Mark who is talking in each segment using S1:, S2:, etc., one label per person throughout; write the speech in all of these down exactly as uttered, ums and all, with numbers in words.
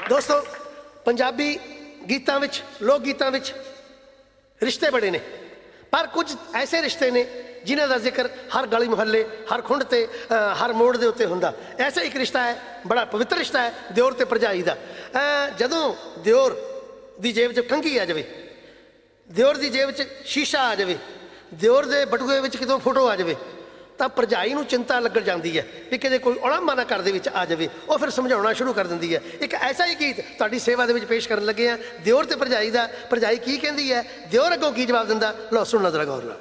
S1: ਦੋਸਤੋ, ਪੰਜਾਬੀ ਗੀਤਾਂ ਵਿੱਚ, ਲੋਕ ਗੀਤਾਂ ਵਿੱਚ ਰਿਸ਼ਤੇ ਬੜੇ ਨੇ, ਪਰ ਕੁਝ ਐਸੇ ਰਿਸ਼ਤੇ ਨੇ ਜਿਨ੍ਹਾਂ ਦਾ ਜ਼ਿਕਰ ਹਰ ਗਲੀ ਮੁਹੱਲੇ, ਹਰ ਖੁੰਡ 'ਤੇ, ਹਰ ਮੋੜ ਦੇ ਉੱਤੇ ਹੁੰਦਾ। ਐਸਾ ਇੱਕ ਰਿਸ਼ਤਾ ਹੈ, ਬੜਾ ਪਵਿੱਤਰ ਰਿਸ਼ਤਾ ਹੈ, ਦਿਓਰ ਅਤੇ ਭਰਜਾਈ ਦਾ। ਜਦੋਂ ਦਿਓਰ ਦੀ ਜੇਬ 'ਚ ਕੰਘੀ ਆ ਜਾਵੇ, ਦਿਓਰ ਦੀ ਜੇਬ 'ਚ ਸ਼ੀਸ਼ਾ ਆ ਜਾਵੇ, ਦਿਓਰ ਦੇ ਬਟੂਏ ਵਿੱਚ ਕਿਤੋਂ ਫੋਟੋ ਆ ਜਾਵੇ, ਤਾਂ ਭਰਜਾਈ ਨੂੰ ਚਿੰਤਾ ਲੱਗਣ ਜਾਂਦੀ ਹੈ ਵੀ ਕਿਤੇ ਕੋਈ ਉਲਾਂਭਾ ਨਾ ਘਰ ਦੇ ਵਿੱਚ ਆ ਜਾਵੇ। ਉਹ ਫਿਰ ਸਮਝਾਉਣਾ ਸ਼ੁਰੂ ਕਰ ਦਿੰਦੀ ਹੈ। ਇੱਕ ਐਸਾ ਹੀ ਗੀਤ ਤੁਹਾਡੀ ਸੇਵਾ ਦੇ ਵਿੱਚ ਪੇਸ਼ ਕਰਨ ਲੱਗੇ ਹਾਂ, ਦਿਓਰ ਅਤੇ ਭਰਜਾਈ ਦਾ। ਭਰਜਾਈ ਕੀ ਕਹਿੰਦੀ ਹੈ, ਦਿਓਰ ਅੱਗੋਂ ਕੀ ਜਵਾਬ ਦਿੰਦਾ, ਲਓ ਸੁਣਨਾ ਜ਼ਰਾ ਗੌਰ ਨਾਲ।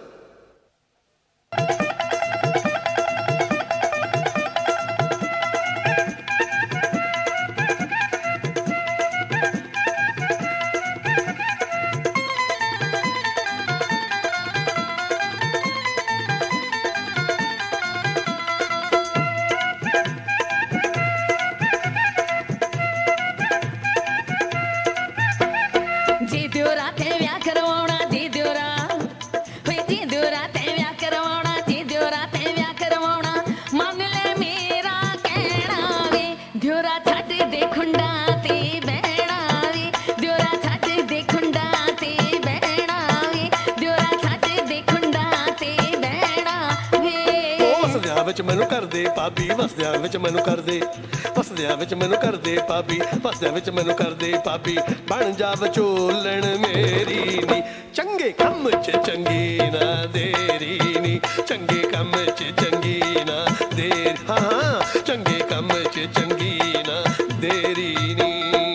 S2: ਮੈਨੂੰ ਕਰਦੇ ਭਾਬੀ ਵਸਦਿਆਂ ਵਿੱਚ ਮੈਨੂੰ ਕਰਦੇ, ਵਸਦਿਆਂ ਵਿੱਚ ਮੈਨੂੰ ਕਰਦੇ ਭਾਬੀ, ਵਸਦਿਆਂ ਵਿੱਚ ਮੈਨੂੰ ਕਰਦੇ ਭਾਬੀ। ਬਣ ਜਾ ਵਿਚੋਲਣ ਮੇਰੀ ਨੀ, ਚੰਗੇ ਕੰਮ 'ਚ ਚੰਗੀ ਨਾ ਦੇਰੀ ਨੀ, ਚੰਗੇ ਕੰਮ 'ਚ ਚੰਗੀ ਨਾ ਦੇਰ, ਹਾਂ ਹਾਂ ਚੰਗੇ ਕੰਮ 'ਚ ਚੰਗੀ ਨਾ ਦੇਰੀ ਨੀ।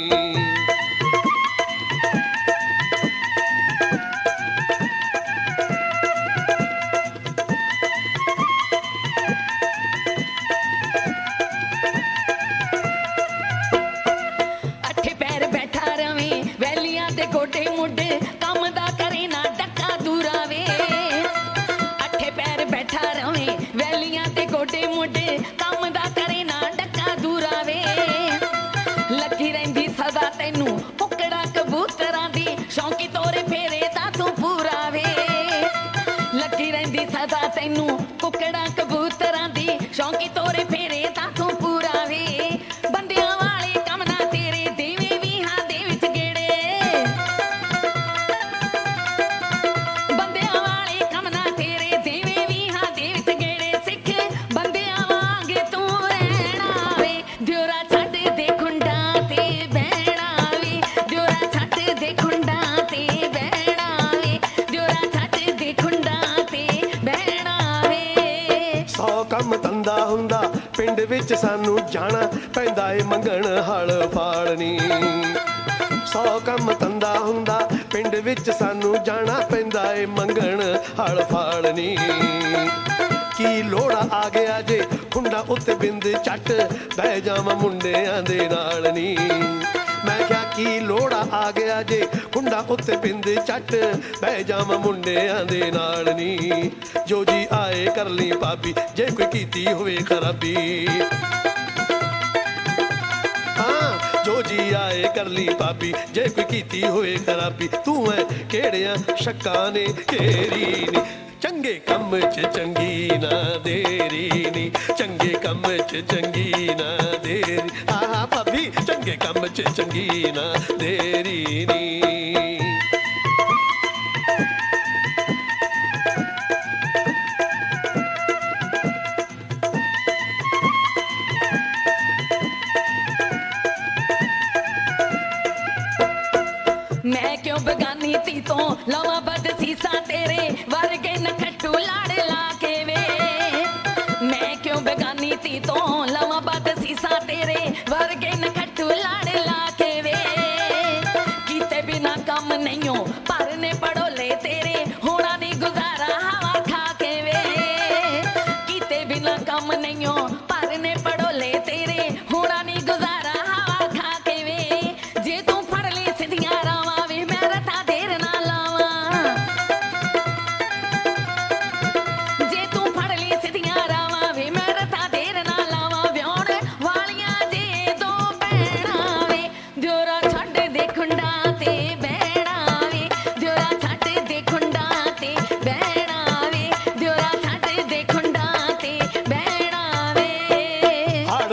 S3: ਗੋਡੇ ਮੁੱਢੇ ਕੰਮ ਦਾ ਕਰੇ ਨਾ ਡੱਕਾ ਦੂਰਾ ਵੇ, ਅੱਠੇ ਪੈਰ ਬੈਠਾ ਰਵੇਂ ਵੈਲੀਆਂ ਤੇ ਗੋਡੇ ਮੁੱਢੇ ਕੰਮ ਦਾ ਕਰੇ ਨਾ ਡੱਕਾ ਦੂਰਾ ਵੇ। ਲੱਗੀ ਰਹਿੰਦੀ ਸਦਾ ਤੈਨੂੰ ਕੁੱਕੜਾ ਕਬੂਤਰਾਂ ਦੀ, ਸ਼ੌਂਕੀ ਤੋਰੇ ਫੇਰੇ ਤਾਂ ਤੂੰ ਪੂਰਾ ਵੇ। ਲੱਗੀ ਰਹਿੰਦੀ ਸਦਾ ਤੈਨੂੰ ਕੁੱਕੜਾ ਕਬੂਤਰਾਂ ਦੀ, ਸ਼ੌਂਕੀ ਤੋਰੇ ਫੇਰੇ ਤਾਂ ਤੂੰ ਪੂਰਾ ਵੇ। ਬੰਦਿਆਂ ਵਾਲੇ ਕੰਮ ਨਾ ਤੇਰੇ ਦੇਵੇਂ ਵੀ ਹਾਂ ਦੇ ਵਿੱਚ ਗੇੜੇ,
S2: ਕੰਮ ਧੰਦਾ ਹੁੰਦਾ ਪਿੰਡ ਵਿੱਚ ਸਾਨੂੰ ਜਾਣਾ ਪੈਂਦਾ ਏ ਮੰਗਣ ਹਲ ਫਾਲਣੀ। ਸੌ ਕੰਮ ਧੰਦਾ ਹੁੰਦਾ ਪਿੰਡ ਵਿੱਚ ਸਾਨੂੰ ਜਾਣਾ ਪੈਂਦਾ ਏ ਮੰਗਣ ਹਲ ਫਾਲਣੀ। ਕੀ ਲੋੜਾ ਆ ਗਿਆ ਜੇ ਖੁੰਡਾ ਉੱਤੇ ਬਿੰਦ ਝੱਟ ਬਹਿ ਜਾਵਾਂ ਮੁੰਡਿਆਂ ਦੇ ਨਾਲ ਨੀ। ਮੈਂ ਕਿਹਾ ਕੀ ਲੋੜਾ ਆ ਗਿਆ ਜੇ ਖੁੰਡਾ ਉੱਤੇ ਬਿੰਦ ਝੱਟ ਬਹਿ ਜਾਵਾਂ ਮੁੰਡਿਆਂ ਦੇ ਨਾਲ ਨੀ। ਜੋ ਜੀ ਆਏ ਕਰ ਲਈ ਭਾਬੀ ਜੇ ਕੋਈ ਕੀਤੀ ਹੋਵੇ ਖਰਾਬੀ, ਹਾਂ ਜੋ ਜੀ ਆਏ ਕਰ ਲਈ ਭਾਬੀ ਜੇ ਕੋਈ ਕੀਤੀ ਹੋਵੇ ਖਰਾਬੀ। ਤੂੰ ਐ ਕਿਹੜਿਆਂ ਸ਼ੱਕਾਂ ਨੇ ਘੇਰੀ ਨੀ, ਚੰਗੇ ਕੰਮ 'ਚ ਚੰਗੀ ਨਾ ਦੇਰੀ ਨੀ, ਚੰਗੇ ਕੰਮ 'ਚ ਚੰਗੀ ਨਾ ਦੇਰੀ। ਆਹ ਭਾਬੀ ਚੰਗੇ ਕੰਮ 'ਚ ਚੰਗੀ ਨਾ ਦੇਰੀ ਨੀ।
S3: ਮੈਂ ਕਿਉਂ ਬਗਾਨੀ ਤੀ ਤੋਂ ਲਵਾਂ ਬਦ ਸੀਸਾ ਤੇਰੇ ਵਰਗੇ ਨਖੱਟੂ ਲਾੜ ਲਾ ਕੇ ਵੇ। ਮੈਂ ਕਿਉਂ ਬਗਾਨੀ ਤੀ ਤੋਂ ਲਵਾਂ ਬਦ ਸੀਸਾ ਤੇਰੇ ਵਰਗੇ ਨਖੱਟੂ ਲਾੜ ਲਾ ਕੇ ਵੇ। ਕੀਤੇ ਬਿਨਾ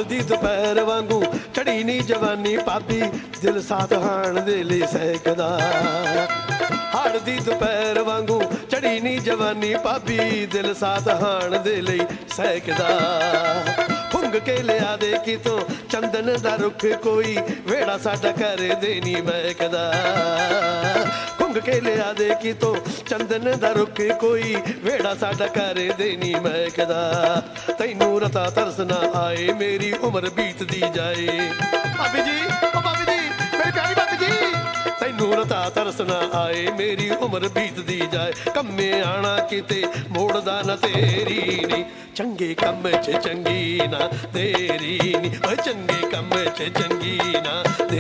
S2: ਹਾੜ ਦੀ ਦੁਪਹਿਰ ਵਾਂਗੂ ਚੜੀ ਨੀ ਜਵਾਨੀ ਭਾਬੀ ਦਿਲ ਸਾਥ ਹਾਣ ਦੇ ਲਈ ਸਹਿਕਦਾ ਹਾੜ ਦੀ ਦੁਪਹਿਰ ਵਾਂਗੂ ਚੜੀ ਨੀ ਜਵਾਨੀ ਭਾਬੀ ਦਿਲ ਸਾਥ ਹਾਣ ਦੇ ਲਈ ਸਹਿਕਦਾ ਫੁੰਗ ਕੇ ਲਿਆ ਦੇ ਕਿਤੋਂ ਚੰਦਨ ਦਾ ਰੁੱਖ ਕੋਈ ਵੇੜਾ ਸਾਡਾ ਘਰ ਦੇ ਨੀ ਮਹਿਕਦਾ ਫੁੰਗ ਕੇ ਲਿਆ ਦੇ ਕਿਤੋਂ ਚੰਦਨ ਦਾ ਰੁੱਖ ਕੋਈ ਵੇੜਾ ਸਾਡਾ ਘਰ ਦੇ ਨੀ ਮਹਿਕਦਾ ਤੈਨੂੰ ਰਤਾ ਤਰਸ ਨਾ ਆਏ ਮੇਰੀ ਉਮਰ ਬੀਤਦੀ ਜਾਏ ਭਾਬੀ ਜੀ ਓ ਭਾਬੀ ਜੀ ਮੇਰੀ ਪਿਆਰੀ ਭਾਬੀ ਜੀ ਤੈਨੂੰ ਰਤਾ ਤਰਸ ਨਾ ਆਏ ਮੇਰੀ ਉਮਰ ਬੀਤਦੀ ਜਾਏ ਕੰਮੇ ਆਣਾ ਕਿਤੇ ਮੋੜਦਾ ਨਾ ਤੇਰੀ ਨੀ ਚੰਗੇ ਕੰਮ 'ਚ ਚੰਗੀ ਨਾ ਤੇਰੀ ਨੀ ਓਏ ਚੰਗੇ ਕੰਮ 'ਚ ਚੰਗੀ ਨਾ